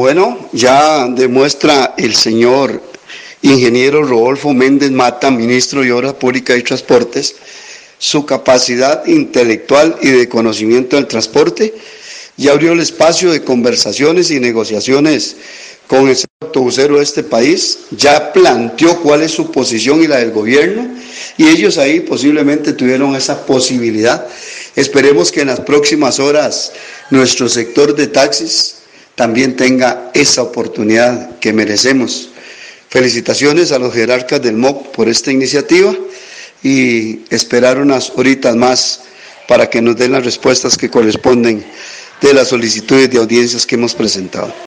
Bueno, ya demuestra el señor ingeniero Rodolfo Méndez Mata, ministro de Obras Públicas y Transportes, su capacidad intelectual y de conocimiento del transporte. Ya abrió el espacio de conversaciones y negociaciones con el sector autobusero de este país, ya planteó cuál es su posición y la del gobierno, y ellos ahí posiblemente tuvieron esa posibilidad. Esperemos que en las próximas horas nuestro sector de taxis también tenga esa oportunidad que merecemos. Felicitaciones a los jerarcas del MOP por esta iniciativa y esperar unas horitas más para que nos den las respuestas que corresponden de las solicitudes de audiencias que hemos presentado.